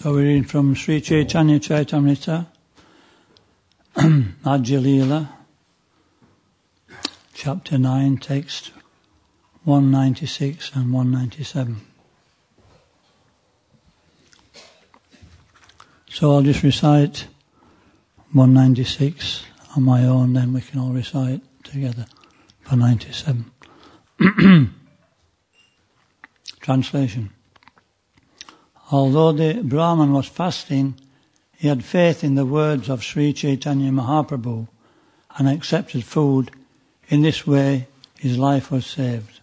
So we read from Sri Chaitanya Chaitamrita, Madhya Leela, chapter 9, text 196 and 197. So I'll just recite 196 on my own, then we can all recite together for 97. Translation. Although the Brahman was fasting, he had faith in the words of Sri Chaitanya Mahaprabhu and accepted food. In this way, his life was saved.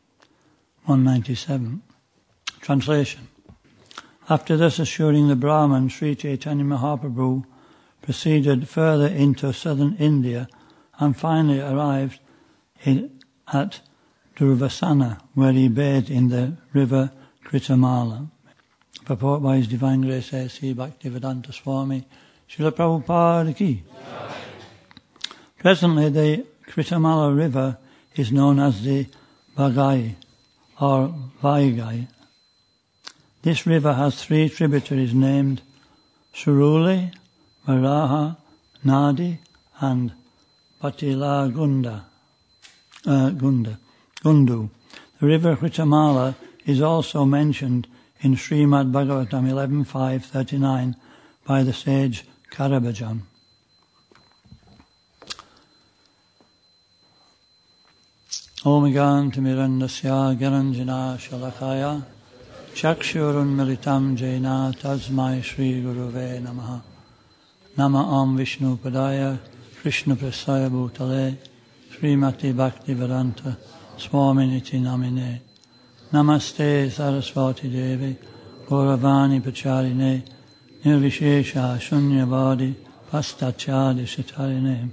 197. Translation. After thus assuring the Brahman, Sri Chaitanya Mahaprabhu proceeded further into southern India and finally arrived at Durvasana, where he bathed in the river Kritamala. Purport by His Divine Grace A.C. Bhaktivedanta Swami Srila Prabhupada Ki. Presently the Kritamala river is known as the Bhagai or Vaigai. This river has three tributaries named Suruli, Varaha, Nadi and Patila Gundu. The river Kritamala is also mentioned in Srimad Bhagavatam 11.5.39 by the sage Karabhajan. Om Gantamirandasya Garanjana Shalakaya Chakshurun Militam Jaina Tasmai Shri Guruve Namaha Nama Om Vishnu Padaya Krishna Prasaya Bhutale Srimati Bhaktivedanta Swaminiti Namine Namaste Saraswati Devi Gauravani Pacharine Nirvishesha Shunyavadi Pastachadi Sitarine.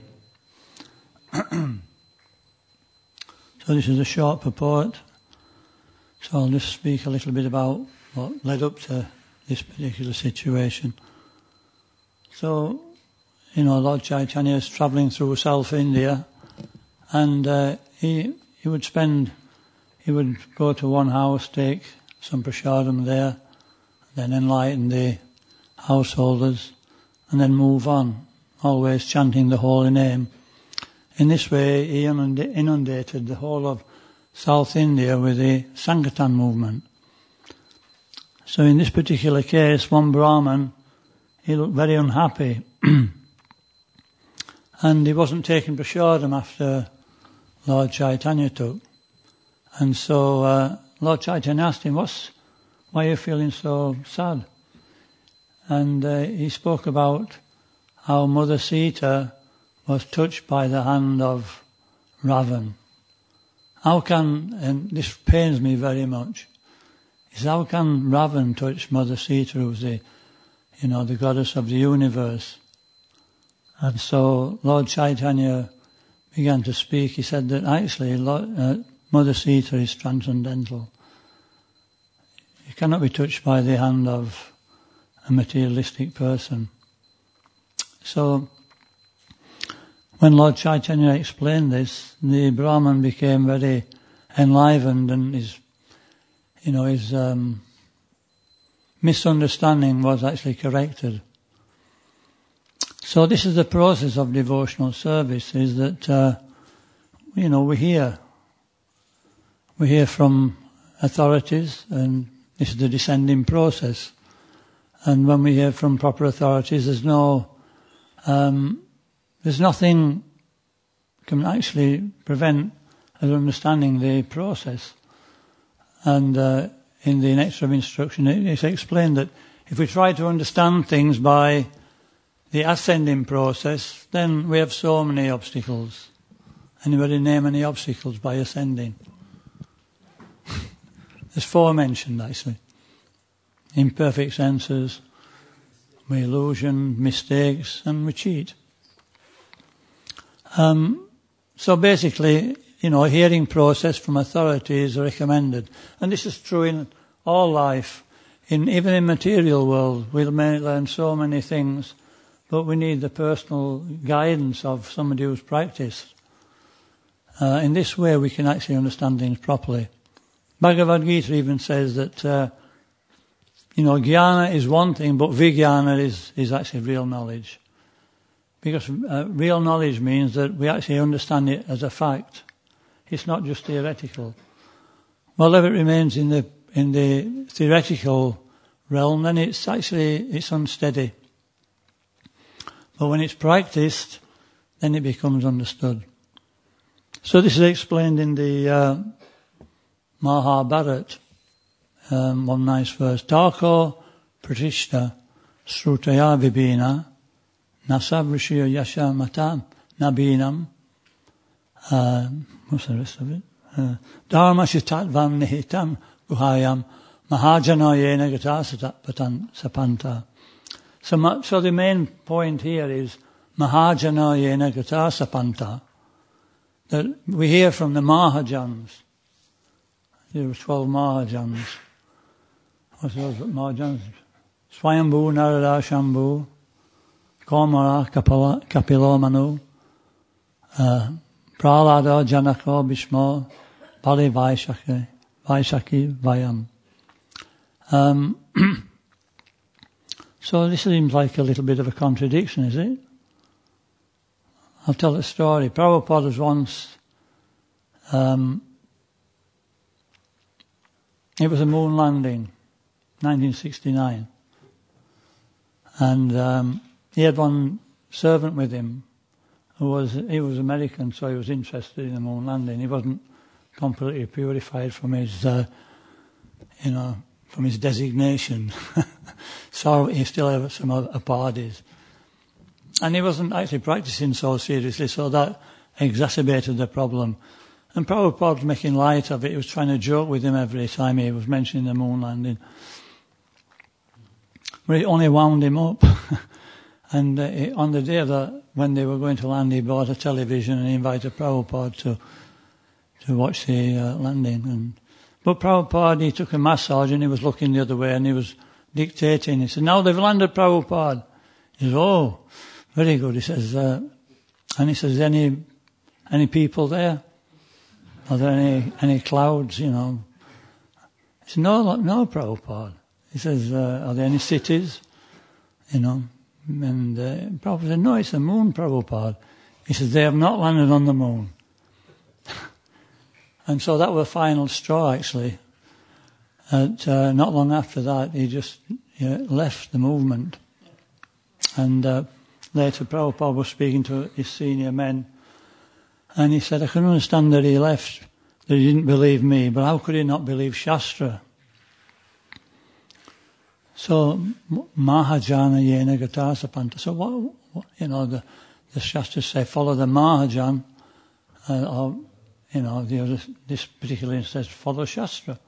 So this is a short purport. So I'll just speak a little bit about what led up to this particular situation. So, Lord Chaitanya is travelling through South India, and he would go to one house, take some prasadam there, then enlighten the householders, and then move on, always chanting the holy name. In this way, he inundated the whole of South India with the Sankirtan movement. So in this particular case, one Brahman, he looked very unhappy, and he wasn't taking prasadam after Lord Chaitanya took. And so Lord Chaitanya asked him, why are you feeling so sad? And he spoke about how Mother Sita was touched by the hand of Ravan. And this pains me very much, is how can Ravan touch Mother Sita, who's the goddess of the universe? And so Lord Chaitanya began to speak. He said that actually Mother Sita is transcendental. You cannot be touched by the hand of a materialistic person. So when Lord Chaitanya explained this, the Brahman became very enlivened, and his misunderstanding was actually corrected. So this is the process of devotional service, is that, we hear from authorities, and this is the descending process. And when we hear from proper authorities, there's nothing can actually prevent us understanding the process. And in the Nectar of Instruction, it's explained that if we try to understand things by the ascending process, then we have so many obstacles. Anybody name any obstacles by ascending? There's 4 mentioned, actually. Imperfect senses, we illusion, mistakes, and we cheat. So basically, a hearing process from authority is recommended. And this is true in all life. Even in material world, we may learn so many things, but we need the personal guidance of somebody who's practiced. In this way, we can actually understand things properly. Bhagavad Gita even says that, jnana is one thing, but vijnana is actually real knowledge. Because real knowledge means that we actually understand it as a fact. It's not just theoretical. Whatever it remains in the theoretical realm, then it's unsteady. But when it's practiced, then it becomes understood. So this is explained in the Mahabharata, one nice verse. Tarko pratishta srutaya vibhina nasavrishya yasha matam nabinam. What's the rest of it? Dharmashitatvam nihitam guhayam mahajanayena gatasat sapanta. So the main point here is mahajanayena gatasapanta. That we hear from the Mahajans. There were 12 Mahajans. What's those Mahajans? Swayambhu, Narada, Shambhu, Komara, Kapilo, Manu, Prahlada, Janaka, Bhishma, Bali, Vaishaki, Vayam. So this seems like a little bit of a contradiction, is it? I'll tell a story. Prabhupada was once, it was a moon landing, 1969. And he had one servant with him he was American, so he was interested in the moon landing. He wasn't completely purified from his, from his designation. So he still had some aparties. And he wasn't actually practicing so seriously, so that exacerbated the problem. And Prabhupada was making light of it. He was trying to joke with him every time he was mentioning the moon landing. But it only wound him up. And on the day that when they were going to land, he bought a television and he invited Prabhupada to watch the landing. But Prabhupada, he took a massage and he was looking the other way and he was dictating. He said, "Now they've landed, Prabhupada." He says, "Oh, very good." He says, and he says, any people there? Are there any clouds, He said, no, Prabhupada. He says, are there any cities? And Prabhupada said, "No, it's the moon, Prabhupada." He says, "They have not landed on the moon." And so that was the final straw, actually. And not long after that, he just left the movement. And later, Prabhupada was speaking to his senior men, and he said, "I can understand that he left, that he didn't believe me, but how could he not believe Shastra?" So, Mahajana yena gatasapanta. So, what the Shastras say, follow the Mahajan, or, this particular instance, follow Shastra.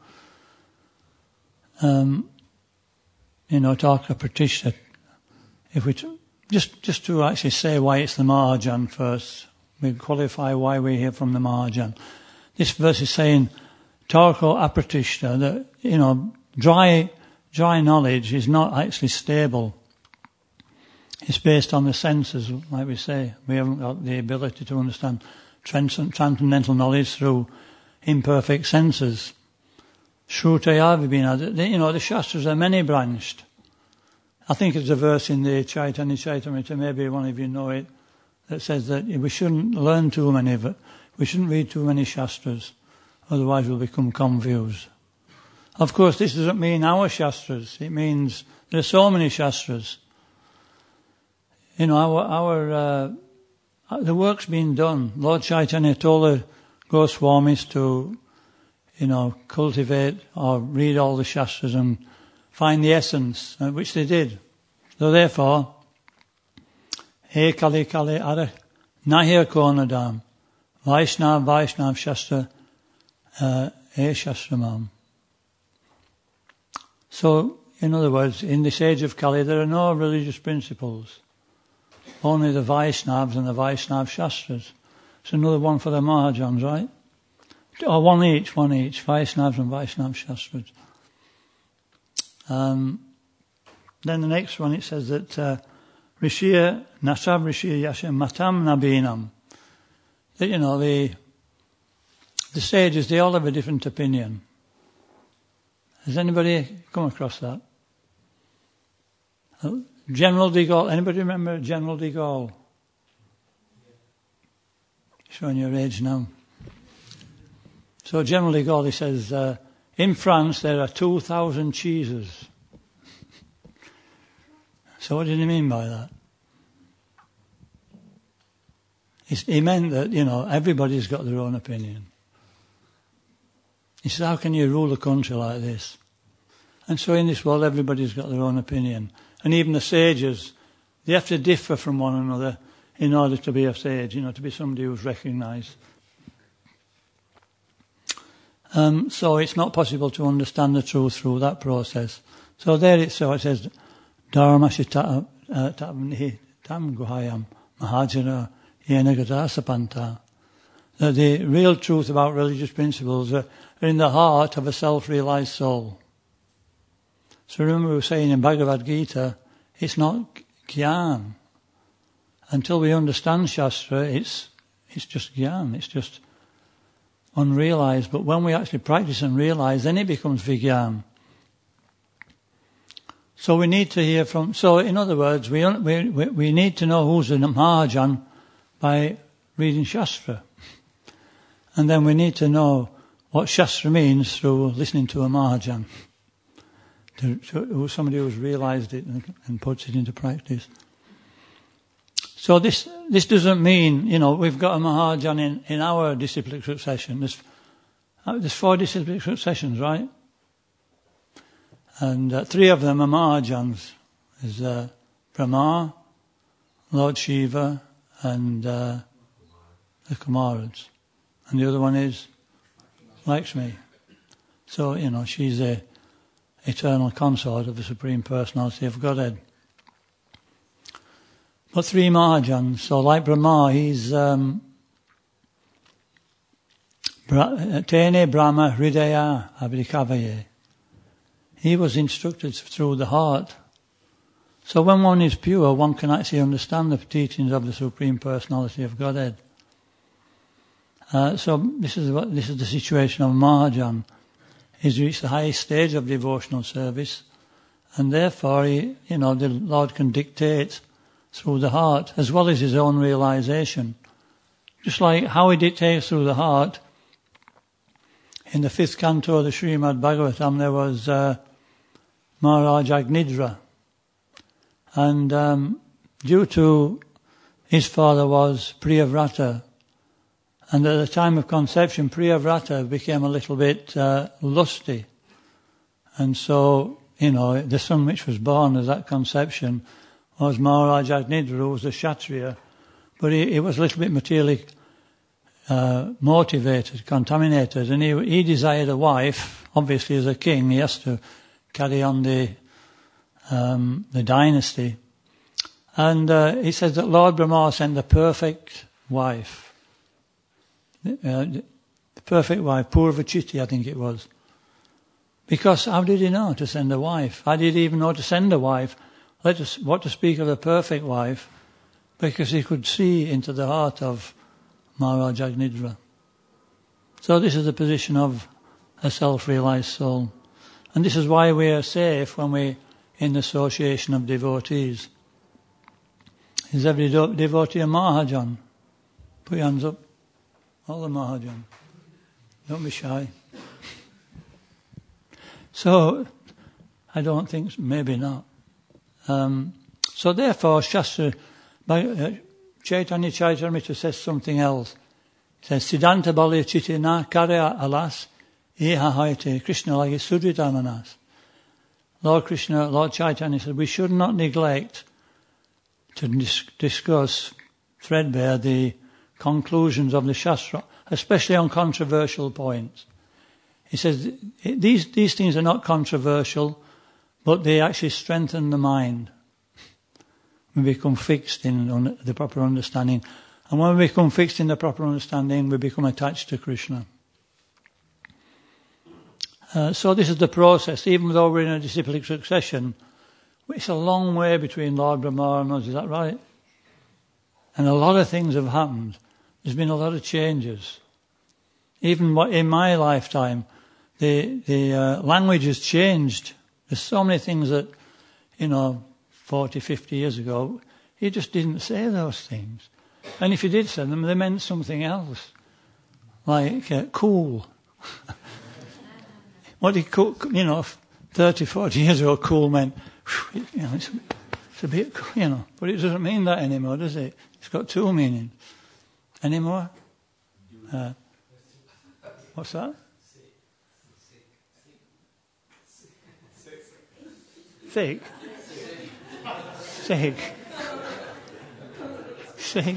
Tarka Pratishtha. If we just to actually say why it's the Mahajan first, we qualify why we hear from the Mahajan. This verse is saying, Tarko Apratishta, that, dry knowledge is not actually stable. It's based on the senses, like we say. We haven't got the ability to understand transcendental knowledge through imperfect senses. Shrutaya Vibhina, the Shastras are many-branched. I think it's a verse in the Chaitanya Charitamrita, maybe one of you know it, that says that we shouldn't learn too many of it. We shouldn't read too many Shastras, otherwise we'll become confused. Of course, this doesn't mean our Shastras. It means there are so many Shastras. The work's been done. Lord Chaitanya told the Goswamis to, cultivate or read all the Shastras and find the essence, which they did. So therefore, He Kali Kali Ara Nahir Konadam Vaishnav Shastra E Shastramam. So, in other words, in this age of Kali, there are no religious principles. Only the Vaishnavas and the Vaishnav Shastras. It's another one for the Mahajans, right? Or one each, Vaishnavas and Vaishnav Shastras. Then the next one, it says that Rishya, Nasav Rishya Yasha Matam Nabinam. That, the sages, they all have a different opinion. Has anybody come across that? General de Gaulle. Anybody remember General de Gaulle? Showing your age now. So General de Gaulle, he says, in France there are 2,000 cheeses. So what did he mean by that? He meant that, everybody's got their own opinion. He said, how can you rule a country like this? And so in this world, everybody's got their own opinion. And even the sages, they have to differ from one another in order to be a sage, to be somebody who's recognised. So it's not possible to understand the truth through that process. So there it says, Dharmashitam Guhayam Mahajana Yenagadasapanta. That the real truth about religious principles are in the heart of a self-realised soul. So remember we were saying in Bhagavad Gita, it's not Gyan. Until we understand Shastra, it's just Gyan, it's just unrealised. But when we actually practice and realise, then it becomes Vigyan. So we need to hear from... So in other words, we need to know who's a Mahajan by reading Shastra. And then we need to know what Shastra means through listening to a Mahajan. To somebody who's realised it and puts it into practice. So this doesn't mean, we've got a Mahajan in our disciplic succession. There's 4 disciplic successions, right? And 3 of them are Mahajans. There's Brahma, Lord Shiva, and the Kumaras. And the other one is Lakshmi. So, she's the eternal consort of the Supreme Personality of Godhead. But 3 Mahajans. So like Brahma, he's Tene Brahma Hridaya Abhikavaye. He was instructed through the heart. So when one is pure, one can actually understand the teachings of the Supreme Personality of Godhead. So this is the situation of Mahajan. He's reached the highest stage of devotional service, and therefore the Lord can dictate through the heart as well as his own realization. Just like how he dictates through the heart. In the 5th canto of the Srimad Bhagavatam, there was Maharaj Agnidra, and due to his father was Priyavrata, and at the time of conception, Priyavrata became a little bit lusty. And so, the son which was born at that conception was Maharaj Agnidra, who was a Kshatriya. But he was a little bit materially motivated, contaminated, and he desired a wife. Obviously, as a king, he has to carry on the dynasty. And he says that Lord Brahma sent the perfect wife. The perfect wife, Purvachiti, I think it was. Because how did he know to send a wife? How did he even know to send a wife? What to speak of a perfect wife? Because he could see into the heart of Maharaj Agnidra. So this is the position of a self-realized soul. And this is why we are safe when we're in the association of devotees. Is every devotee a Mahajan? Put your hands up. All the Mahajan. Don't be shy. So, I don't think, maybe not. So therefore, Shastra, Chaitanya Charitamrita says something else. It says, Siddhanta Balya Chitina Karya Alas Iha Haite Krishna Lagi Sudridamanas. Lord Krishna, Lord Chaitanya said, we should not neglect to discuss threadbare the conclusions of the Shastra, especially on controversial points. He says, these things are not controversial, but they actually strengthen the mind. We become fixed in the proper understanding. And when we become fixed in the proper understanding, we become attached to Krishna. So this is the process. Even though we're in a disciplic succession, it's a long way between Lord Brahma and us, is that right? And a lot of things have happened. There's been a lot of changes. Even in my lifetime, the language has changed. There's so many things that, 40, 50 years ago, he just didn't say those things. And if he did say them, they meant something else. Like cool. What he cool, 30, 40 years ago, cool meant, it's a bit, but it doesn't mean that anymore, does it? It's got two meanings. Any more? What's that? Thick? Sick. Sick.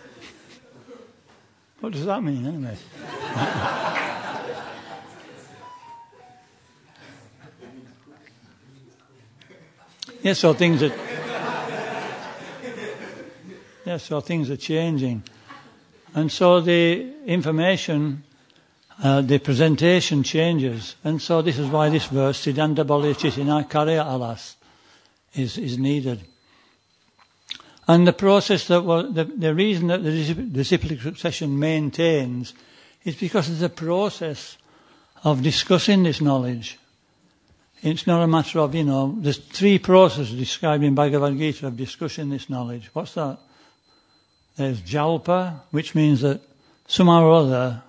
What does that mean anyway? Yes, so things are changing. And so the information, the presentation changes. And so this is why this verse, Siddhanta Bolichitina Karya Alas, is needed. And the process the reason that the disciplic succession maintains is because it's a process of discussing this knowledge. It's not a matter of, there's 3 processes described in Bhagavad Gita of discussing this knowledge. What's that? There's jalpa, which means that somehow or other,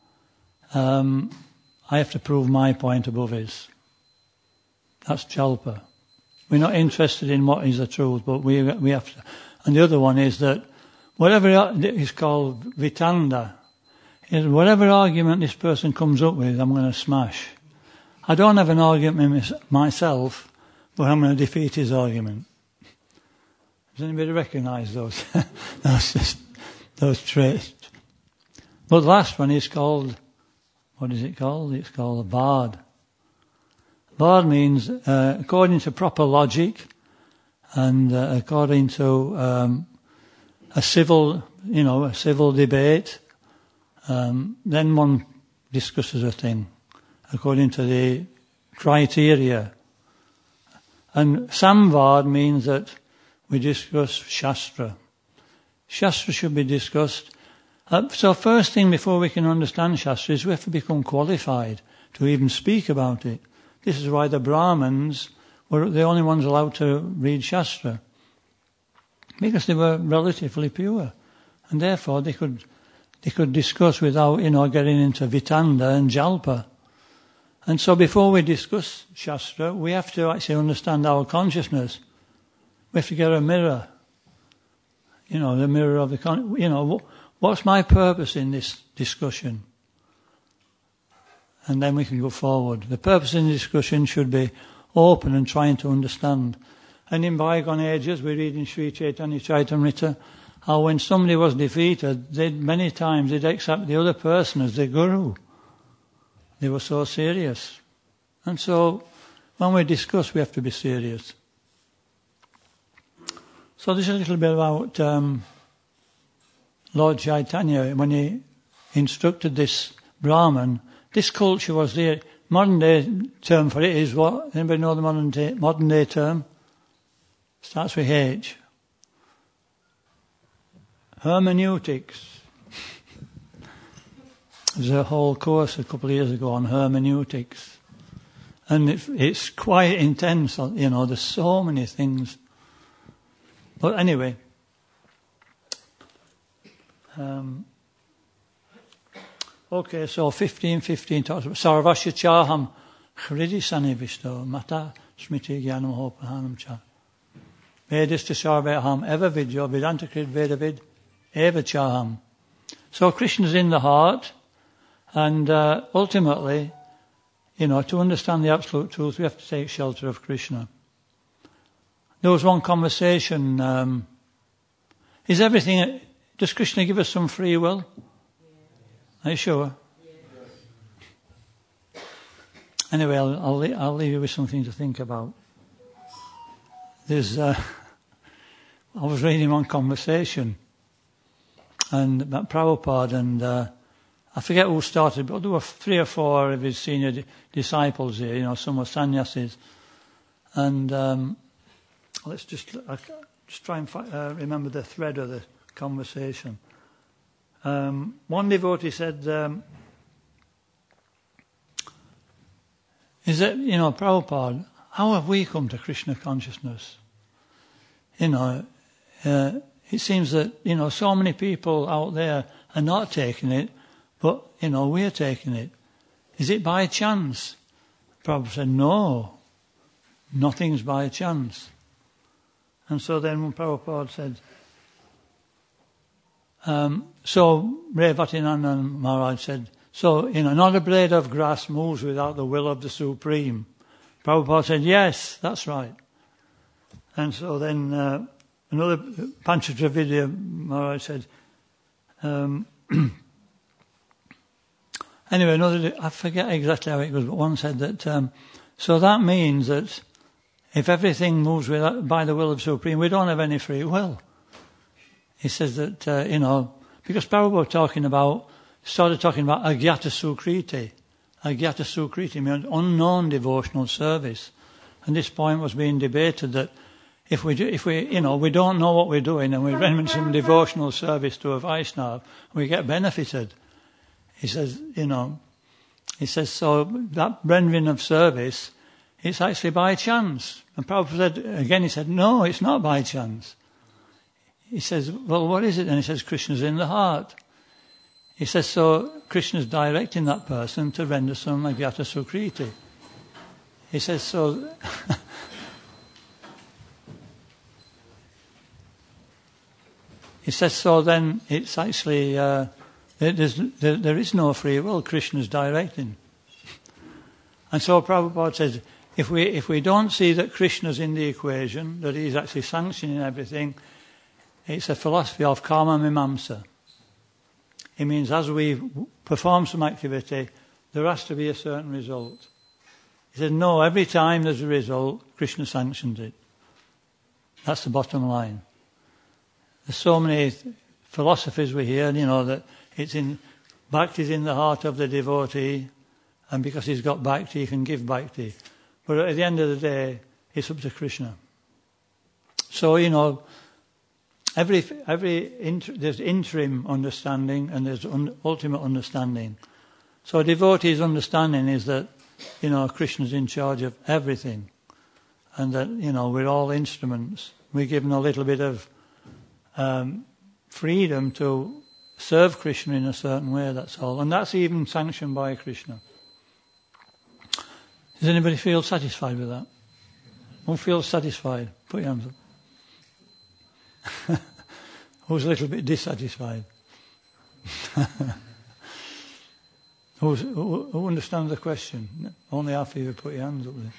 I have to prove my point above his. That's jalpa. We're not interested in what is the truth, but we have to. And the other one is that whatever is called vitanda, is whatever argument this person comes up with, I'm going to smash. I don't have an argument myself, but I'm going to defeat his argument. Does anybody recognise those those traits? But the last one is called, what is it called? It's called a bard. Bard means, according to proper logic, and according to a civil debate, then one discusses a thing according to the criteria. And samvad means that we discuss Shastra. Shastra should be discussed. So first thing before we can understand Shastra is we have to become qualified to even speak about it. This is why the Brahmins were the only ones allowed to read Shastra, because they were relatively pure, and therefore they could discuss without getting into vitanda and jalpa. And so before we discuss Shastra, we have to actually understand our consciousness. We have to get a mirror, the mirror of the what's my purpose in this discussion? And then we can go forward. The purpose in the discussion should be open and trying to understand. And in bygone ages, we read in Sri Chaitanya Charitamrita how when somebody was defeated, many times they'd accept the other person as their guru. They were so serious. And so when we discuss, we have to be serious. So this is a little bit about Lord Chaitanya. When he instructed this Brahman, this culture was there. Modern day term for it is what? Anybody know the modern day term? Starts with H. Hermeneutics. There's a whole course a couple of years ago on hermeneutics. And it's quite intense, there's so many things. But anyway, okay, so 15:15 talks about Sarvasya Chaham Hridi Sanivishto Mata Smriti Jnanam Hopahanam Cha Vedista Sarvaham Eva Vidyo Vedantakrit Vedavid Eva Chaham. So Krishna's in the heart, and ultimately, to understand the absolute truth, we have to take shelter of Krishna. There was one conversation, does Krishna give us some free will? Are you sure? Anyway, I'll leave you with something to think about. I was reading one conversation, and about Prabhupada, and I forget who started, but there were 3 or 4 of his senior disciples here, some were sannyasis. And let's just try and remember the thread of the conversation. One devotee said, is that, Prabhupada, how have we come to Krishna consciousness? it seems that, so many people out there are not taking it, but, we're taking it. Is it by chance? Prabhupada said, no, nothing's by chance. And so then when Prabhupada said, so Revatinanda Maharaj said, so, not a blade of grass moves without the will of the Supreme. Prabhupada said, yes, that's right. And so then another Panchatravidya Maharaj said, anyway, I forget exactly how it goes, but one said that, so that means that if everything moves by the will of Supreme, we don't have any free will. He says that, because Prabhupada started talking about Agyata Sukriti. Agyata Sukriti means unknown devotional service. And this point was being debated that if we don't know what we're doing and we render some devotional service to a Vaishnava, we get benefited. He says, so that rendering of service, it's actually by chance. And Prabhupada said, no, it's not by chance. He says, well, what is it? And he says, Krishna's in the heart. He says, so Krishna's directing that person to render some Agyata Sukriti. He says, so... he says, so then it's actually... there is no free will. Krishna's directing. And so Prabhupada says, if we don't see that Krishna's in the equation, that he's actually sanctioning everything, it's a philosophy of karma mimamsa. It means as we perform some activity, there has to be a certain result. He says, no, every time there's a result, Krishna sanctions it. That's the bottom line. There's so many philosophies we hear, that Bhakti is in the heart of the devotee, and because he's got Bhakti, he can give Bhakti. But at the end of the day, it's up to Krishna. So, there's interim understanding and there's ultimate understanding. So a devotee's understanding is that, Krishna's in charge of everything. And that, we're all instruments. We're given a little bit of freedom to serve Krishna in a certain way, that's all. And that's even sanctioned by Krishna. Does anybody feel satisfied with that? Who feels satisfied? Put your hands up. Who's a little bit dissatisfied? Who understands the question? Only half of you put your hands up there.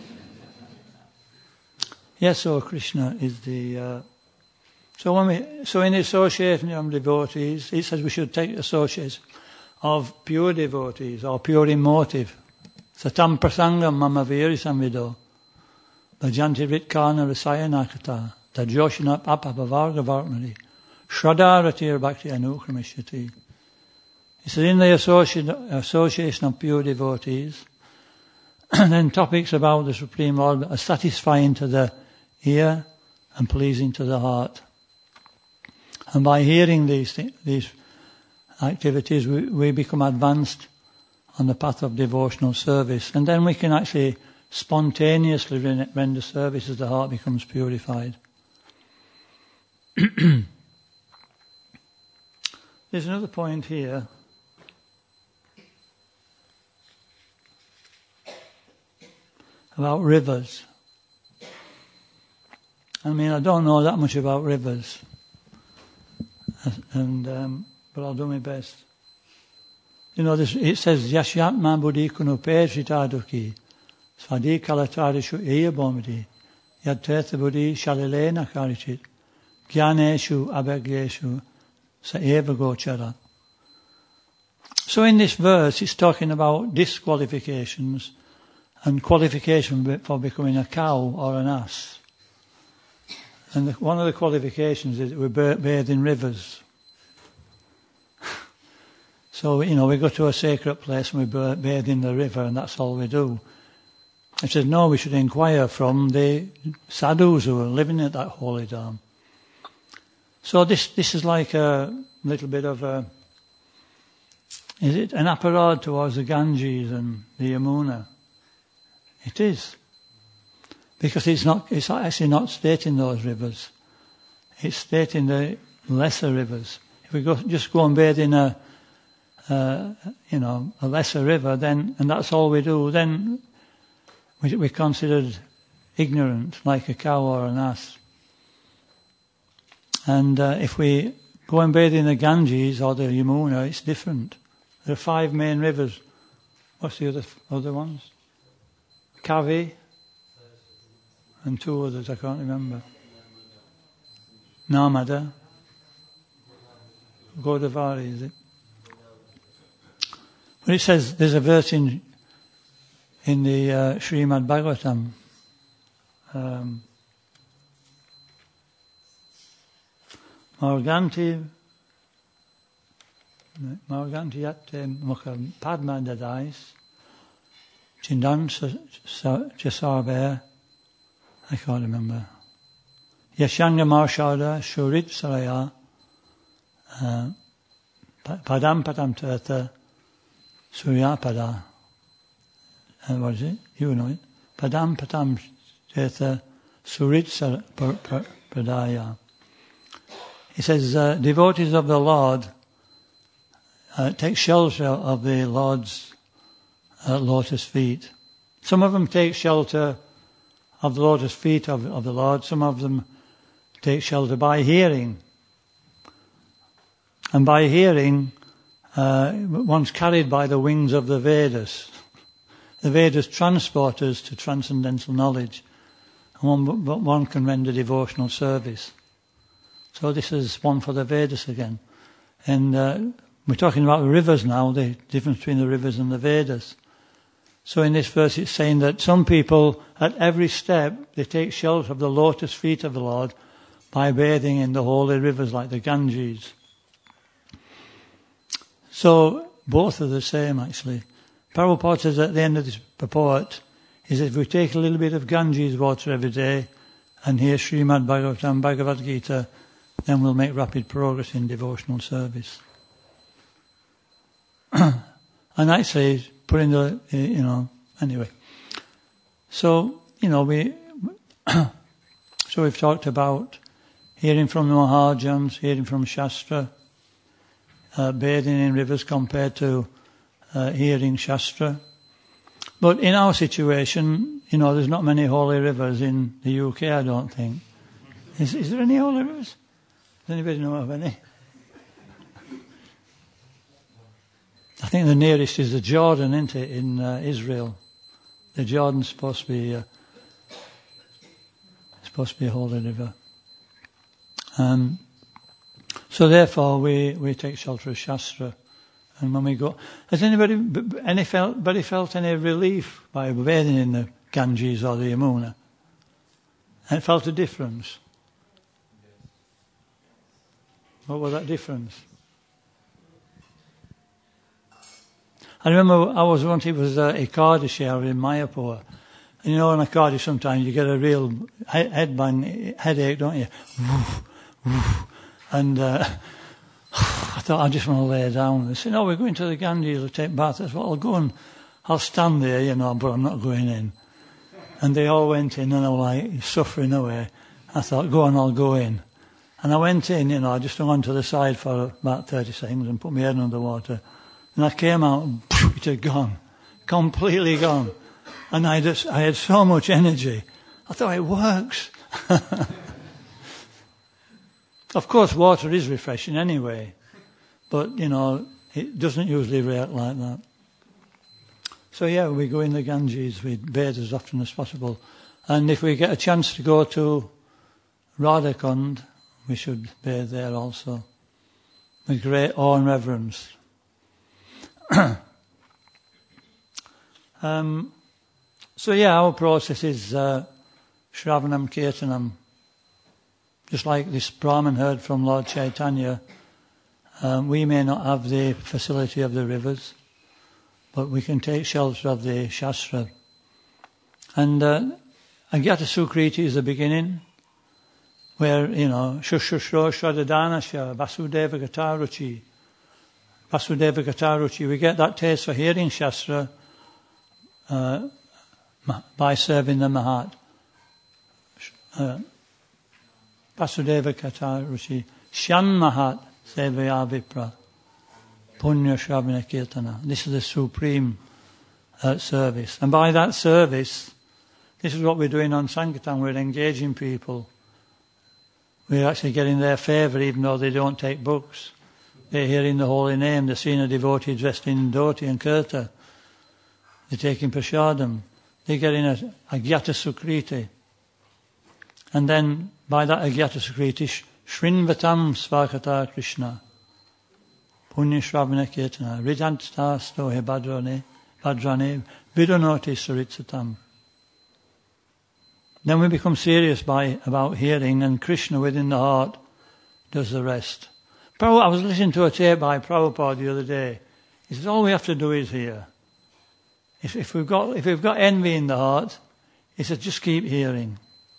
Yes, so Krishna is the... So in the association of devotees, it says we should take associates of pure devotees or pure in motive. Satam prasangam mama viri samvido. Bhajanti ritkana rasayanakata. Tajoshina apapavarga varmari. Shradaratir bhakti anukramishati. He says in the association of pure devotees, and then topics about the Supreme Lord are satisfying to the ear and pleasing to the heart. And by hearing these activities, we become advanced on the path of devotional service. And then we can actually spontaneously render service as the heart becomes purified. There's another point here. About rivers. I don't know that much about rivers. But I'll do my best. It says, Yashyatma buddhi kunupe sritaduki, svadi kalatarishu iya bomdi, yadtetha buddhi shalilena karichit, gyaneshu abagyeshu saeva gochara. So in this verse, it's talking about disqualifications and qualification for becoming a cow or an ass. And one of the qualifications is that we bathe in rivers. So, we go to a sacred place and we bathe in the river and that's all we do. It says, no, we should inquire from the sadhus who are living at that holy dham. So this is like a little bit of is it an aparad towards the Ganges and the Yamuna? It is. because it's actually not stating those rivers. It's stating the lesser rivers. If we just go and bathe in a lesser river, then, and that's all we do, then we're considered ignorant, like a cow or an ass. And if we go and bathe in the Ganges or the Yamuna, it's different. There are 5 main rivers. What's the other ones? Kavi and 2 others, I can't remember. Narmada. Godavari, is it? But it says, there's a verse in the Srimad Bhagavatam. Morganti yatte mukha padma dadais chindan jasarve, I can't remember. Yashanga marshada shurit saraya padam padam tirtha suryapada. What is it? You know it. Padam padam tirtha surit pradaya. He says, devotees of the Lord take shelter of the Lord's lotus feet. Some of them take shelter of the lotus feet of the Lord. Some of them take shelter by hearing. And by hearing, one's carried by the wings of the Vedas. The Vedas transport us to transcendental knowledge. And one can render devotional service. So this is one for the Vedas again. And we're talking about the rivers now, the difference between the rivers and the Vedas. So in this verse it's saying that some people, at every step, they take shelter of the lotus feet of the Lord by bathing in the holy rivers like the Ganges. So both are the same actually. Prabhupada says at the end of this purport, he says if we take a little bit of Ganges water every day and hear Srimad Bhagavatam, Bhagavad Gita, then we'll make rapid progress in devotional service. And actually, putting anyway. So, so we've talked about hearing from the Mahajans, hearing from Shastra, bathing in rivers compared to hearing Shastra. But in our situation, there's not many holy rivers in the UK, I don't think. Is there any holy rivers? Does anybody know of any? I think the nearest is the Jordan, isn't it, in Israel. The Jordan's supposed to be a holy river. So therefore we take shelter of Shastra. And when we go, has anybody felt any relief by bathing in the Ganges or the Yamuna? And felt a difference? What was that difference? I remember I was once, it was Ekadashi in Mayapur. And in Ekadashi sometimes you get a real headache, don't you? And I thought, I just want to lay down. They said, no, we're going to the Ganges to take baths. I said, well, I'll go and I'll stand there, but I'm not going in. And they all went in and I was like suffering away. I thought, go on, I'll go in. And I went in, I just went to the side for about 30 seconds and put my head under the water. And I came out and it had gone. Completely gone. And I had so much energy. I thought, it works. Of course, water is refreshing anyway. But, it doesn't usually react like that. So yeah, we go in the Ganges, we bathe as often as possible. And if we get a chance to go to Radhakund, we should bathe there also, with great awe and reverence. So yeah, our process is Shravanam Kirtanam. Just like this Brahmin heard from Lord Chaitanya, we may not have the facility of the rivers, but we can take shelter of the Shastra. And Agyata Sukriti is the beginning, where, Shushushro Shradhadanasya, Vasudeva Gataruchi. Vasudeva Gataruchi, we get that taste for hearing Shastra by serving the Mahat. Vasudeva Kata Rushi Shanmahat Sevaya Vipra Punya Shravana Kirtana. This is the supreme service. And by that service, this is what we're doing on Sankirtan. We're engaging people. We're actually getting their favour even though they don't take books. They're hearing the holy name. They're seeing a devotee dressed in dhoti and kurta. They're taking prasadam. They're getting a Gyata Sukriti. And then by that Agyata Sukriti, Shrinvatam Svakata Krishna. Punya Shravana Kirtana. Ridanta Stohe Bhadrane Vidonoti Saritsatam. Then we become serious about hearing, and Krishna within the heart does the rest. I was listening to a tape by Prabhupada the other day. He says, all we have to do is hear. If we've got envy in the heart, he says, just keep hearing.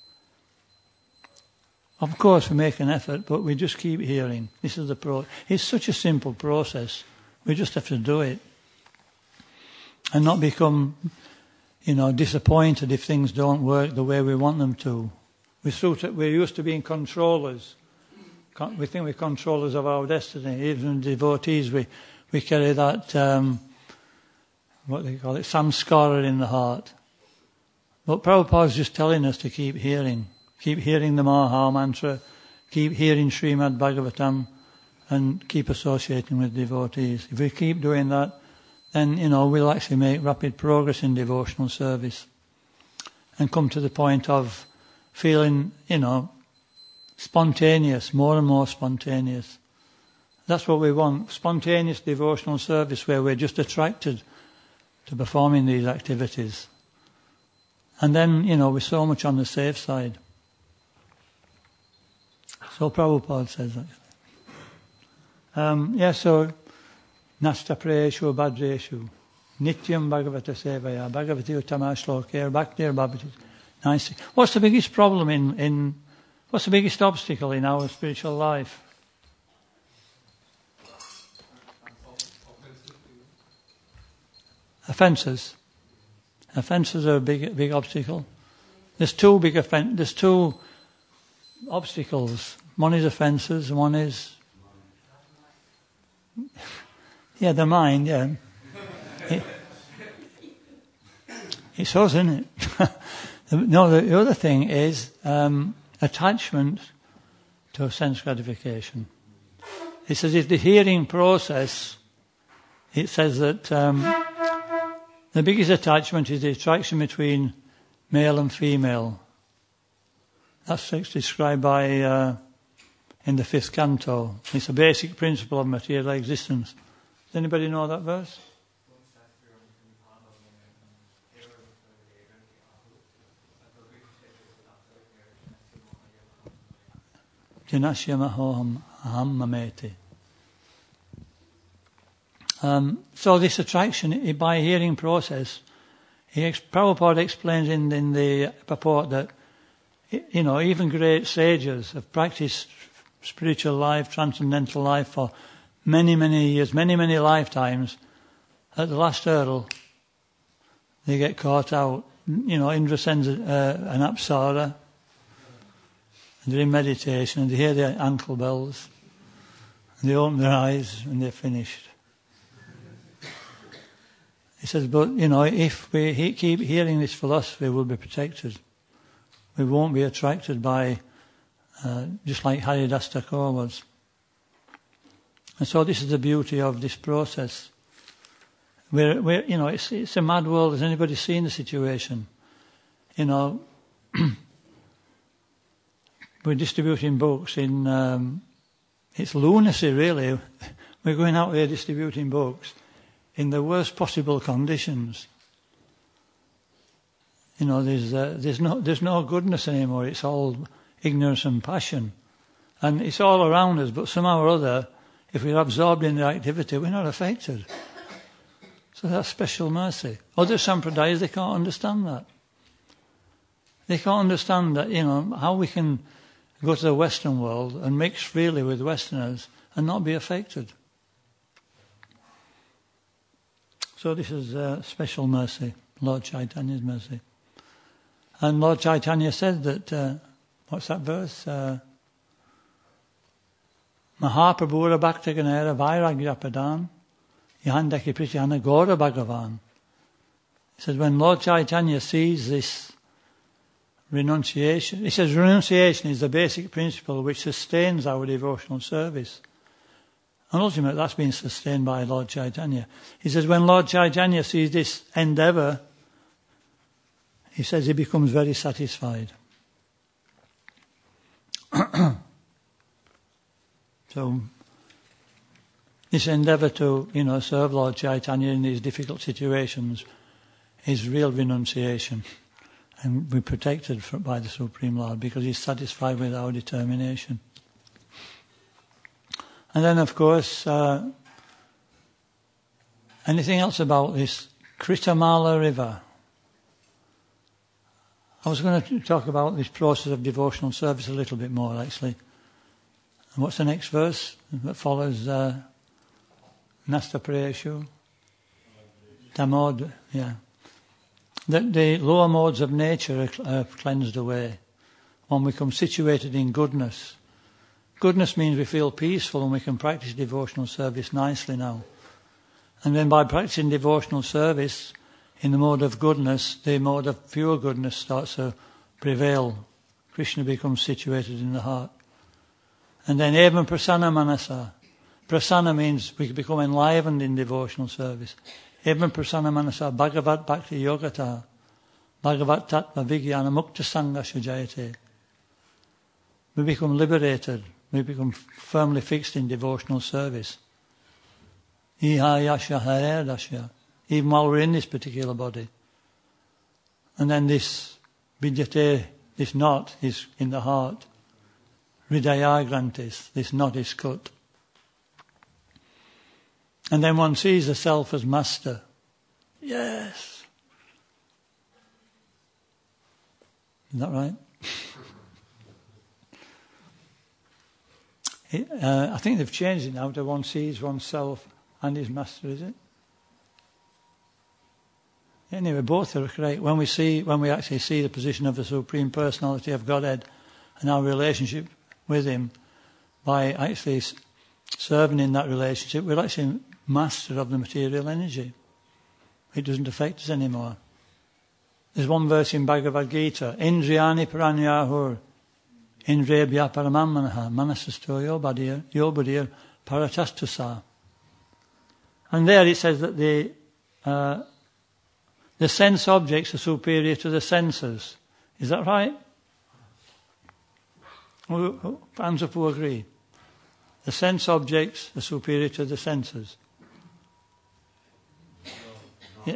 Of course, we make an effort, but we just keep hearing. This is the It's such a simple process. We just have to do it. And not become, disappointed if things don't work the way we want them to. We're used to being controllers. We think we're controllers of our destiny. Even devotees, we carry that, what they call it, samskara in the heart. But Prabhupada's just telling us to keep hearing. Keep hearing the Maha Mantra, keep hearing Srimad Bhagavatam, and keep associating with devotees. If we keep doing that, then, we'll actually make rapid progress in devotional service and come to the point of feeling, spontaneous, more and more spontaneous. That's what we want, spontaneous devotional service where we're just attracted to performing these activities. And then, we're so much on the safe side. So Prabhupada says that. So Nasta Prayeshu Bhadreshu Nityam Bhagavata Sevaya Bhagavati Uttama Shlokir Bhaktir Bhavati. Nice. What's the biggest problem what's the biggest obstacle in our spiritual life? Offences. Offences are a big obstacle. There's two obstacles. One is offences, and one is the mind, It's us, isn't it? No, the other thing is attachment to sense gratification. It says if the hearing process, it says that the biggest attachment is the attraction between male and female. That's described by in the 5th canto. It's a basic principle of material existence. Does anybody know that verse? Janashyamahoham aham mameti. So this attraction, by a hearing process, Prabhupada explains in the purport that, even great sages have practiced spiritual life, transcendental life for many, many years, many, many lifetimes. At the last hurdle, they get caught out. Indra sends an apsara, and they're in meditation, and they hear their ankle bells, and they open their eyes, and they're finished. He says, but, if we keep hearing this philosophy, we'll be protected. We won't be attracted by, just like Haridas Thakur was. And so this is the beauty of this process. It's a mad world. Has anybody seen the situation? We're distributing books it's lunacy really. We're going out there distributing books in the worst possible conditions. There's no goodness anymore. It's all ignorance and passion. And it's all around us, but somehow or other, if we're absorbed in the activity, we're not affected. So that's special mercy. Other sampradayas, they can't understand that. They can't understand that, how we can go to the Western world and mix freely with Westerners and not be affected. So this is special mercy, Lord Chaitanya's mercy. And Lord Chaitanya said that what's that verse? Mahaprabhura Bhakta Ganera Vairagyapadan Yahandaki Prityana Gora Bhagavan. He says, when Lord Chaitanya sees this renunciation, he says renunciation is the basic principle which sustains our devotional service. And ultimately that's been sustained by Lord Chaitanya. He says, when Lord Chaitanya sees this endeavour, he says he becomes very satisfied. So, this endeavour to, serve Lord Chaitanya in these difficult situations is real renunciation. And we're protected by the Supreme Lord because he's satisfied with our determination. And then, of course, anything else about this Kritamala river? I was going to talk about this process of devotional service a little bit more, actually. And what's the next verse that follows Nasta Prayeshu? Tamod, yeah. That the lower modes of nature are cleansed away. One becomes situated in goodness. Goodness means we feel peaceful and we can practice devotional service nicely now. And then by practicing devotional service in the mode of goodness, the mode of pure goodness starts to prevail. Krishna becomes situated in the heart. And then evam prasanna manasa. Prasanna means we become enlivened in devotional service. Evam prasanna manasa bhagavat bhakti yogata. Bhagavat tattva vijnana mukta sangha shajayate. We become liberated. We become firmly fixed in devotional service. Iha yasha hare dasya. Even while we're in this particular body. And then this vidyate, this knot is in the heart. Hridaya grantis, this knot is cut. And then one sees the self as master. Yes. Is that right? I think they've changed it now to one sees oneself and his master, is it? Anyway, both are correct. When we actually see the position of the Supreme Personality of Godhead and our relationship with him, by actually serving in that relationship, we're actually master of the material energy. It doesn't affect us anymore. There's one verse in Bhagavad Gita, Indriyani paranyahur, Indriyabhya paramamanaha, manasasto yobadir paratastusa. And there it says that the sense objects are superior to the senses. Is that right? Hands up who agree. The sense objects are superior to the senses. No. Yeah.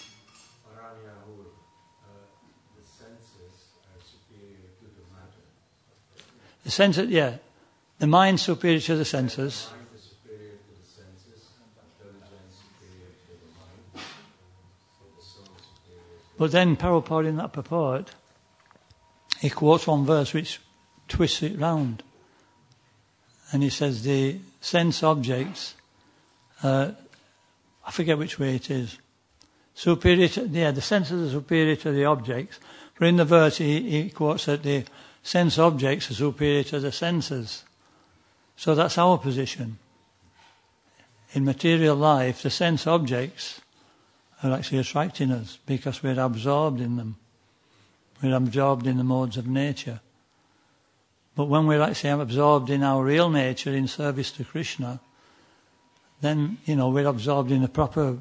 The senses are superior to the matter. The senses, yeah. The mind superior to the senses. The mind is superior to the senses, intelligence superior to the mind, so the soul superior to But then Prabhupada in that purport, he quotes one verse which twists it round. And he says the sense objects, I forget which way it is, the senses are superior to the objects. But in the verse he quotes that the sense objects are superior to the senses. So that's our position. In material life, the sense objects are actually attracting us because we're absorbed in them. We're absorbed in the modes of nature. But when we're actually absorbed in our real nature in service to Krishna, then, we're absorbed in a proper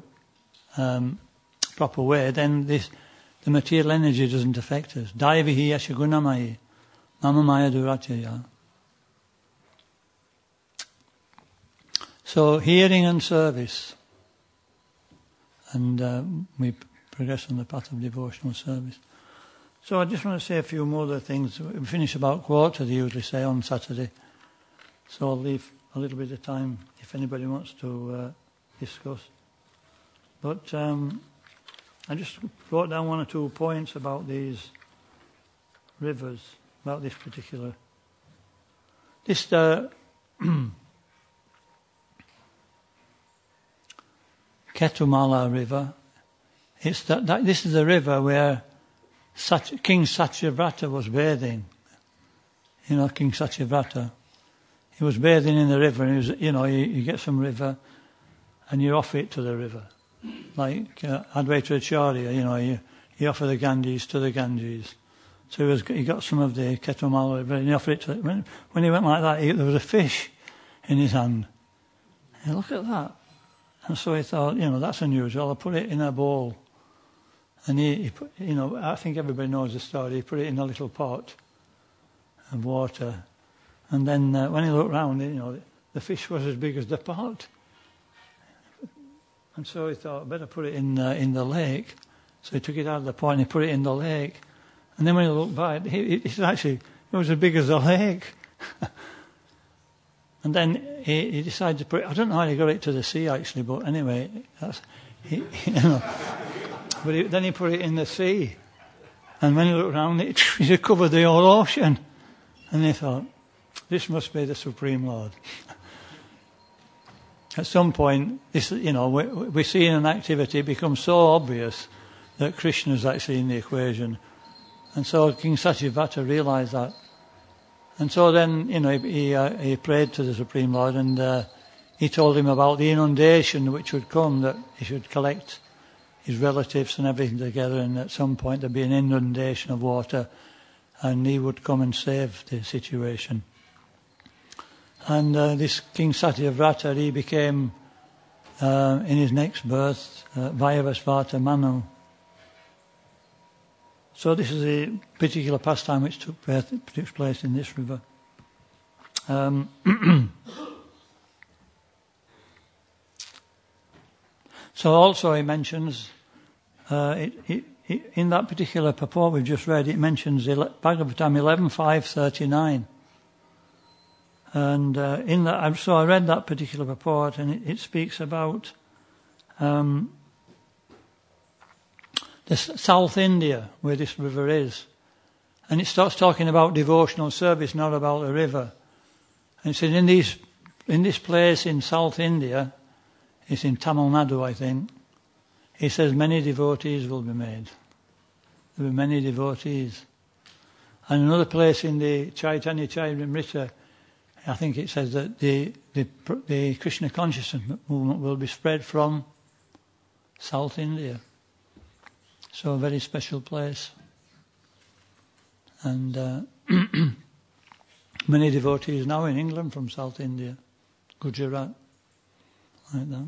way, then the material energy doesn't affect us. Daivihi yashagunamayi, mama maya duratya. So, hearing and service. And we progress on the path of devotional service. So I just want to say a few more other things. We finish about quarter, they usually say, on Saturday. So I'll leave a little bit of time if anybody wants to discuss. But I just wrote down one or two points about these rivers, about this particular... This Ketumala river, this is the river where King Satyavrata was bathing. King Satyavrata. He was bathing in the river, and he was, you get some river, and you offer it to the river. Like Advaita Acharya, you offer the Ganges to the Ganges. So he got some of the Ketumala river, and he offered it to when he went like that, there was a fish in his hand. And look at that. And so he thought, that's unusual. I'll put it in a bowl. And he put, I think everybody knows the story. He put it in a little pot of water. And then when he looked round, the fish was as big as the pot. And so he thought, I better put it in the lake. So he took it out of the pot and he put it in the lake. And then when he looked back, it was as big as the lake. And then he decided to put it, I don't know how he got it to the sea actually, but anyway, but then he put it in the sea. And when he looked around, it covered the whole ocean. And he thought, this must be the Supreme Lord. At some point, we see in an activity it becomes so obvious that Krishna is actually in the equation. And so King Satyavrata realized that. And so then, he prayed to the Supreme Lord, and he told him about the inundation which would come, that he should collect his relatives and everything together, and at some point there'd be an inundation of water, and he would come and save the situation. And this King Satyavrata, he became, in his next birth, Vayavasvata Manu. So this is a particular pastime which took place in this river. So also he mentions, in that particular purport we've just read, it mentions Bhagavatam 11.5.39. And in that, so I read that particular purport, and it speaks about the South India, where this river is. And it starts talking about devotional service, not about the river. And it says, in this place in South India, it's in Tamil Nadu, I think, he says many devotees will be made. There will be many devotees. And another place in the Chaitanya Charitamrita, I think it says that the Krishna consciousness movement will be spread from South India. So a very special place. And many devotees now in England from South India, Gujarat, like that.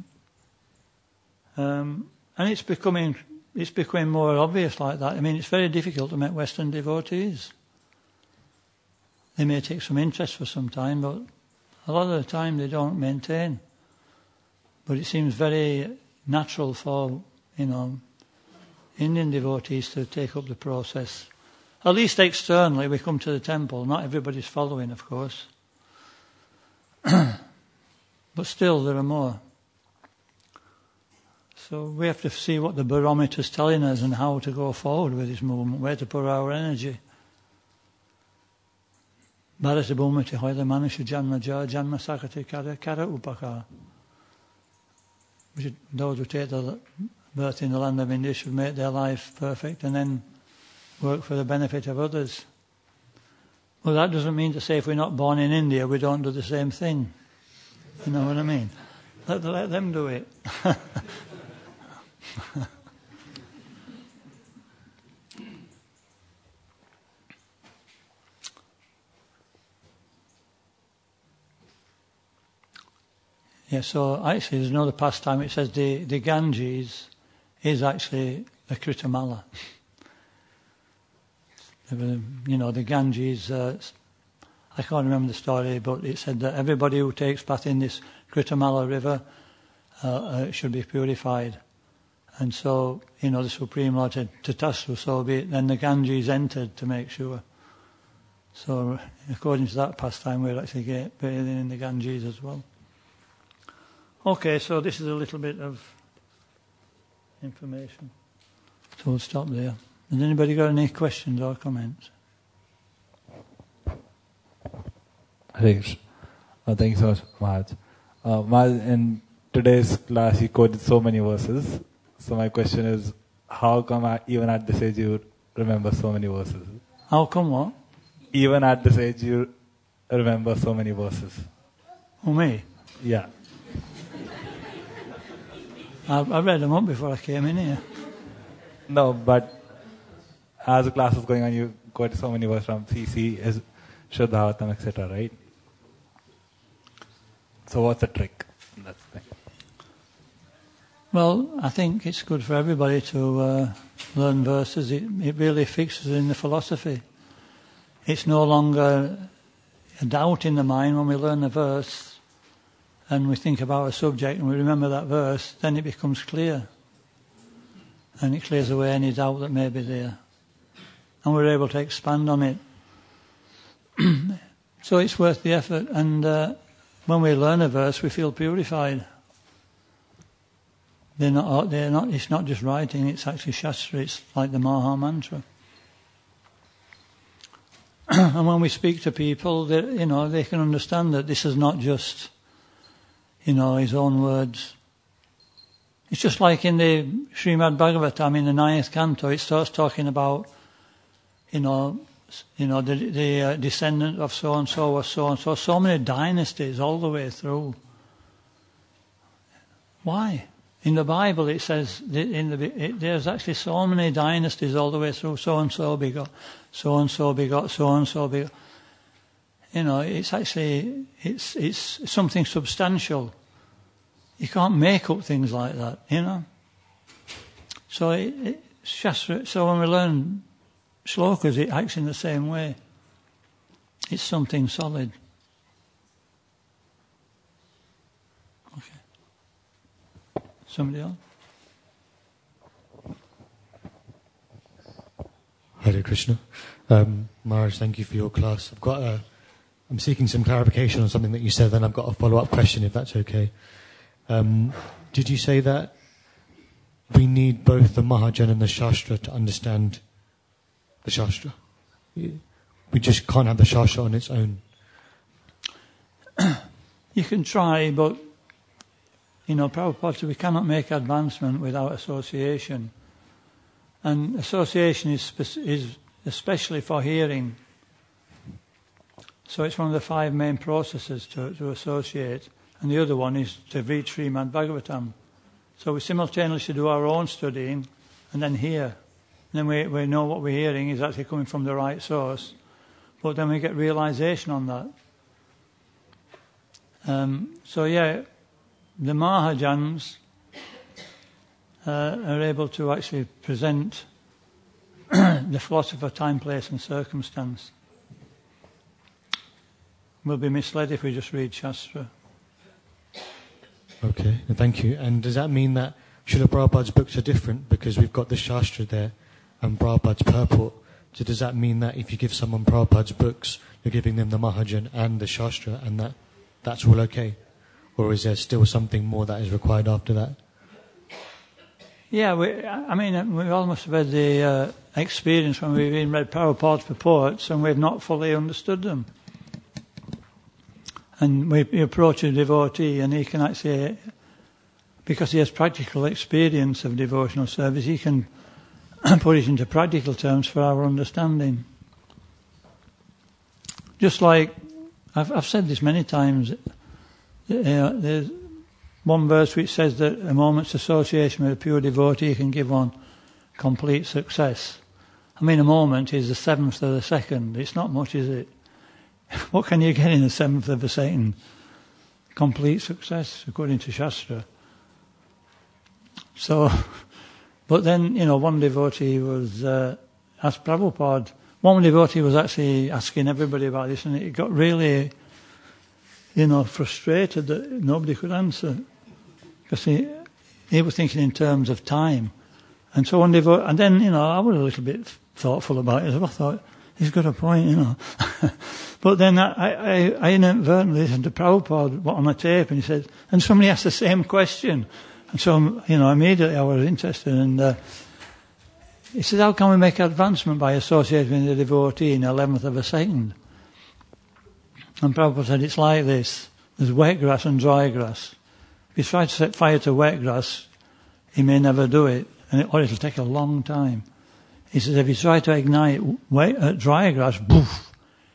And it's becoming more obvious like that. I mean, it's very difficult to make Western devotees. They may take some interest for some time, but a lot of the time they don't maintain. But it seems very natural for, Indian devotees to take up the process. At least externally, we come to the temple. Not everybody's following, of course. But still, there are more. So we have to see what the barometer is telling us and how to go forward with this movement, where to put our energy. Bharata Bhumati Hoida Manusha Janma Ja Janma Sakati Kara Kara Upaka. Those who take the birth in the land of India should make their life perfect and then work for the benefit of others. Well, that doesn't mean to say if we're not born in India we don't do the same thing. You know what I mean? Let them do it. Yeah, so actually there's another pastime. It says the Ganges is actually the Kritamala. The Ganges, I can't remember the story, but it said that everybody who takes bath in this Kritamala river should be purified. And so, the Supreme Lord said, Tatastu, so be it. Then the Ganges entered to make sure. So, according to that pastime, we're actually bathing in the Ganges as well. Okay, so this is a little bit of information. So we'll stop there. Has anybody got any questions or comments? Hare Krishna. Thank you so much, Maharaj. In today's class, you quoted so many verses. So my question is, how come even at this age you remember so many verses? How come what? even at this age, you remember so many verses. Oh, me? Yeah. I read them up before I came in here. No, but as the class was going on, you got so many verses from CC, Shuddhavatam, etc., right? So what's the trick? That's the thing. Well, I think it's good for everybody to learn verses. It really fixes in the philosophy. It's no longer a doubt in the mind when we learn a verse and we think about a subject and we remember that verse, then it becomes clear. And it clears away any doubt that may be there. And we're able to expand on it. So it's worth the effort. And when we learn a verse, we feel purified. They're not, it's not just writing, it's actually Shastra, it's like the Maha Mantra. And when we speak to people, they can understand that this is not just, his own words. It's just like in the Srimad Bhagavatam, in the 9th canto, it starts talking about, the descendant of so-and-so or so-and-so. So many dynasties all the way through. Why? In the Bible it says, there's actually so many dynasties all the way through. So-and-so begot, so-and-so begot, so-and-so begot. It's actually, it's something substantial. You can't make up things like that, So Shastra, so when we learn shlokas, it acts in the same way. It's something solid. Okay. Somebody else? Hare Krishna. Maharaj, thank you for your class. I'm seeking some clarification on something that you said, then I've got a follow-up question, if that's okay. Did you say that we need both the Mahajan and the Shastra to understand the Shastra? We just can't have the Shastra on its own. You can try, but, Prabhupada said we cannot make advancement without association. And association is especially for hearing. So it's one of the 5 main processes to associate. And the other one is to read Srimad Bhagavatam. So we simultaneously do our own studying and then hear. And then we know what we're hearing is actually coming from the right source. But then we get realization on that. The Mahajans are able to actually present the philosophy of time, place and circumstance. We'll be misled if we just read Shastra. Okay, thank you. And does that mean that Srila Prabhupada's books are different because we've got the Shastra there and Prabhupada's purport? So does that mean that if you give someone Prabhupada's books, you're giving them the Mahajan and the Shastra and that's all okay? Or is there still something more that is required after that? Yeah, we almost have had the experience when we've even read Prabhupada's purports and we've not fully understood them. And we approach a devotee and he can actually, because he has practical experience of devotional service, he can put it into practical terms for our understanding. Just like, I've said this many times, there's one verse which says that a moment's association with a pure devotee can give one complete success. A moment is the 7th of the second. It's not much, is it? What can you get in the 7th of a second? Complete success, according to Shastra. So, but then, one devotee was asked Prabhupada. One devotee was actually asking everybody about this, and it got really, frustrated that nobody could answer. Because he was thinking in terms of time. And so one devotee, and then, I was a little bit thoughtful about it. I thought, he's got a point, But then I inadvertently listened to Prabhupada on a tape, and he said, and somebody asked the same question. And so, immediately I was interested. And he said, how can we make advancement by associating the devotee in the 11th of a second? And Prabhupada said, it's like this. There's wet grass and dry grass. If you try to set fire to wet grass, he may never do it, or it'll take a long time. He says, if you try to ignite dry grass, poof,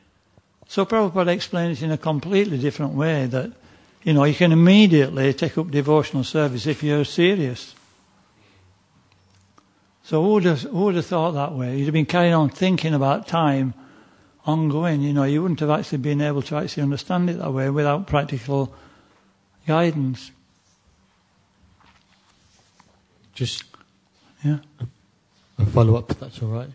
So Prabhupada explained it in a completely different way, that, you know, you can immediately take up devotional service if you're serious. So who would have thought that way? You'd have been carrying on thinking about time ongoing, you know, you wouldn't have actually been able to actually understand it that way without practical guidance. Just Yeah. a follow-up, if that's all right.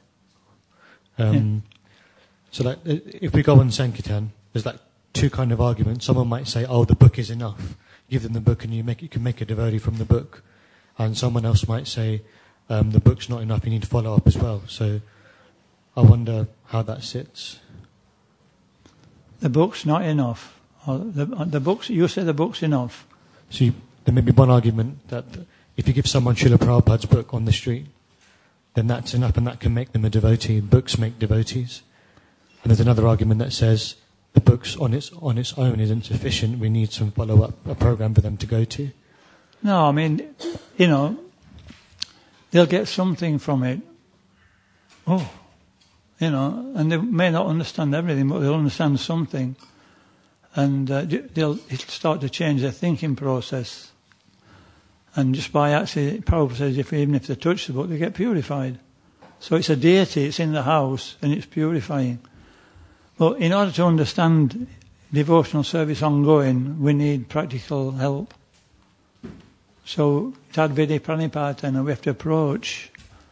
So, like, if we go on Sankirtan, there's like two kind of arguments. Someone might say, "Oh, the book is enough. Give them the book, and you can make a devotee from the book." And someone else might say, "The book's not enough. You need to follow up as well." So, I wonder how that sits. The book's not enough. Or the books. You say the book's enough. So, there may be one argument that if you give someone Srila Prabhupada's book on the street, then that's enough, and that can make them a devotee. Books make devotees. And there's another argument that says the book's on its own isn't sufficient. We need some follow-up, a program for them to go to. No, I mean, you know, they'll get something from it. Oh, you know, and they may not understand everything, but they'll understand something. And it'll start to change their thinking process. And just by actually, Prabhupada says, even if they touch the book, they get purified. So it's a deity, it's in the house, and it's purifying. But in order to understand devotional service ongoing, we need practical help. So, Tadvidi Pranipatana, we have to approach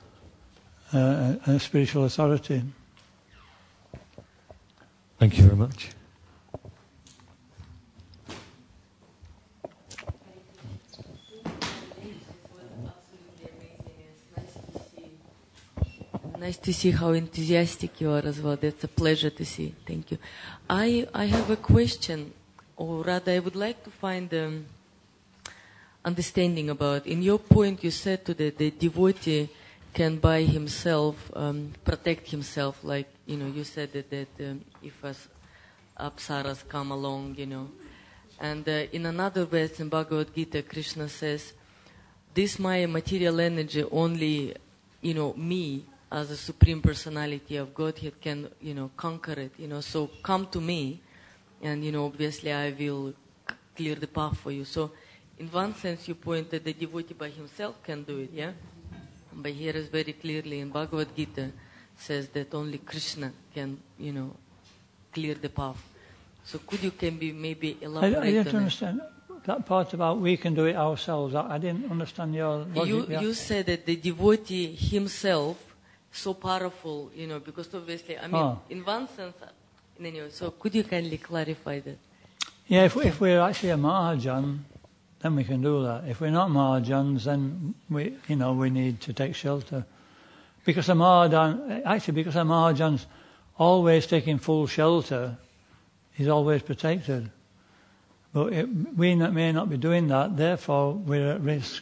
a spiritual authority. Thank you very much. Nice to see how enthusiastic you are as well. That's a pleasure to see. Thank you. I have a question, or rather I would like to find understanding about. In your point you said to the devotee can by himself protect himself, like, you know, you said that if apsaras come along, you know. And in another verse in Bhagavad Gita, Krishna says, this my material energy only, you know, me, as a Supreme Personality of Godhead can, you know, conquer it, you know, so come to me and, you know, obviously I will clear the path for you. So in one sense you point that the devotee by himself can do it, yeah? But here is very clearly in Bhagavad Gita says that only Krishna can, you know, clear the path. So could you maybe elaborate I didn't on understand that part about we can do it ourselves. I didn't understand your logic. You said that the devotee himself so powerful, you know, because obviously, I mean, in one sense, anyway, so could you kindly clarify that? Yeah, if we're actually a Mahajan, then we can do that. If we're not Mahajans, then we need to take shelter. Because a Mahajan's always taking full shelter, he's always protected. But we may not be doing that, therefore we're at risk.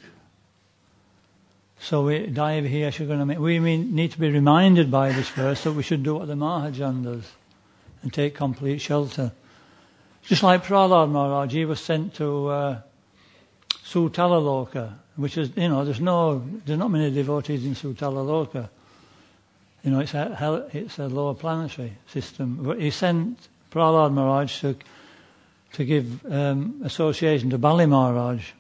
So we need to be reminded by this verse that we should do what the Mahajan does and take complete shelter. Just like Prahlad Maharaj, he was sent to Sutala Loka, which is, you know, there's not many devotees in Sutala Loka. You know, it's a lower planetary system. But he sent Prahlad Maharaj to give association to Bali Maharaj.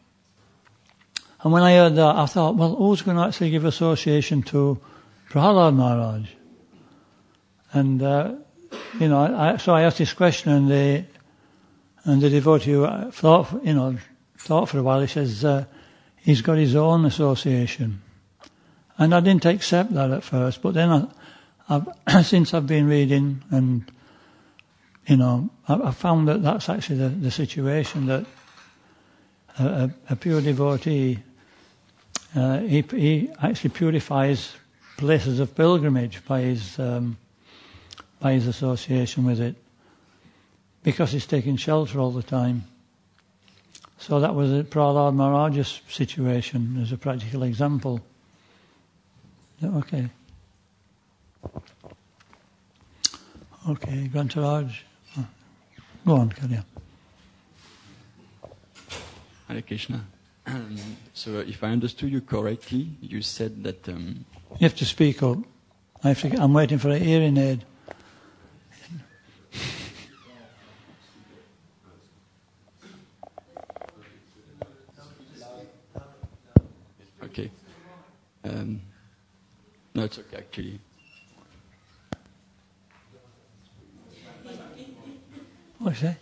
And when I heard that, I thought, well, who's going to actually give association to Prahlad Maharaj? And, you know, so I asked this question, and the devotee thought for a while. He says, he's got his own association. And I didn't accept that at first, but then since I've been reading, and, you know, I found that that's actually the situation, that a pure devotee, he actually purifies places of pilgrimage by his association with it, because he's taking shelter all the time. So that was Prahlad Maharaj's situation as a practical example. Okay. Okay, Grantaraj. Go on, carry on. Hare Krishna. So if I understood you correctly, you said that... You have to speak up. I'm waiting for a hearing aid. Okay. No, it's okay, actually. What's that?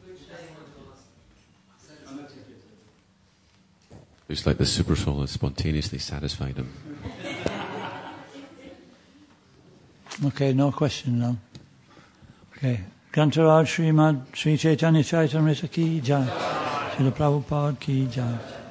It's like the super soul has spontaneously satisfied him. Okay, no question now. Okay. Grantaraj Srimad Sri Chaitanya Chaitamrita Ki Jai. Srila Prabhupada Ki Jai.